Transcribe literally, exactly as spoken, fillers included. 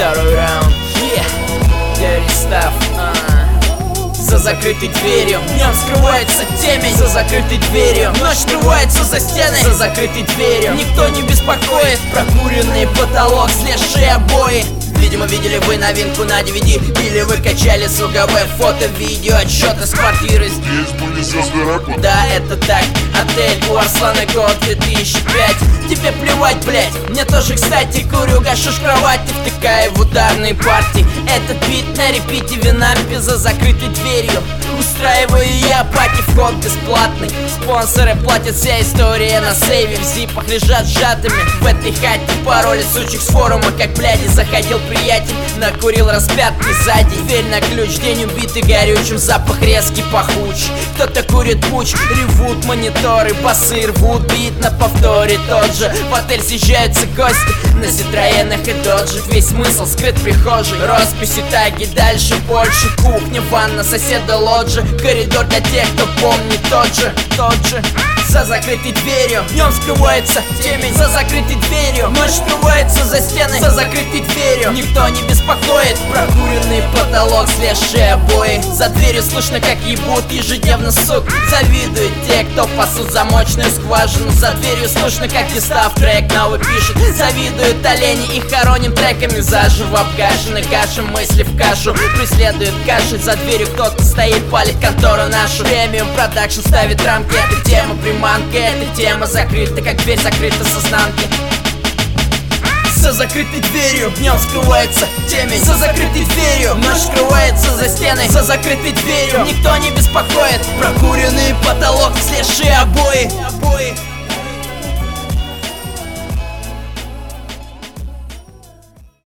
Второй раунд, yeah. Dirty stuff, uh. За закрытой дверью днем скрывается темень. За закрытой дверью ночь скрывается за стеной. За закрытой дверью никто не беспокоит. Прокуренный потолок, слезшие обои. Видимо, видели вы новинку на ди ви ди. Или вы качали звуковое фото, видео, отчеты с квартиры. Здесь были звезды рэпа. Да, это так, отель у Арслана, год две тысячи пятый. Тебе плевать, блять, мне тоже, кстати. Курю, гашу в кровати, втыкаю в ударные партии. Этот бит на репите, винампе за закрытой дверью. Устраиваю я пати, вход бесплатный. Спонсоры платят, вся история на сейве. В зипах лежат сжатыми в этой хате пароли сучих с форума, как бляди. Заходил приятель, накурил распятки сзади. Дверь на ключ, день убитый горючим, запах резкий, пахучий. Кто-то курит пуч, ревут мониторы, басы рвут бит на повторе тот же. В отель съезжаются гости на Ситроенах и Доджах. Весь смысл скрыт в прихожей, росписи, таги, дальше больше. Кухня, ванна, соседа лоджия. Коридор для тех, кто помнит тот же, тот же. За закрытой дверью днем скрывается темень. За закрытой дверью ночь скрывается за стеной. За закрытой дверью никто не беспокоит. Прокуренный потолок, слезшие обои. За дверью слышно, как ебут ежедневно, сук. Завидуют те, кто пасут замочную скважину. За дверью слышно, как Дистав трек новый пишет. Завидуют олени, их хороним треками заживо. Обгажены кашем, мысли в кашу. Преследуют каши, за дверью кто-то стоит, палит контору нашу. Премиум продакшн ставит рамки, эта тема приманка. Эта тема закрыта, как дверь закрыта с изнанки. За закрытой дверью днем скрывается темень. За закрытой дверью ночь скрывается за стеной. За закрытой дверью никто не беспокоит. Прокуренный потолок, слезшие обои.